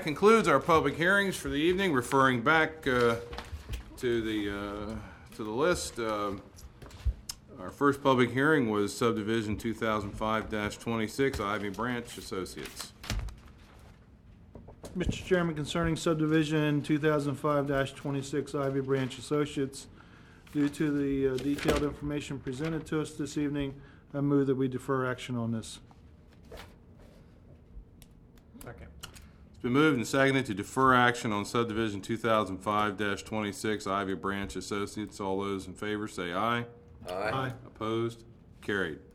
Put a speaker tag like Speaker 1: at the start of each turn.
Speaker 1: concludes our public hearings for the evening. Referring back to the list, our first public hearing was subdivision 2005-26, Ivy Branch Associates.
Speaker 2: Mr. Chairman, concerning subdivision 2005-26 Ivy Branch Associates, due to the detailed information presented to us this evening, I move that we defer action on this.
Speaker 3: Second.
Speaker 1: It's been moved and seconded to defer action on subdivision 2005-26 Ivy Branch Associates. All those in favor say aye.
Speaker 2: Aye.
Speaker 1: Opposed? Carried.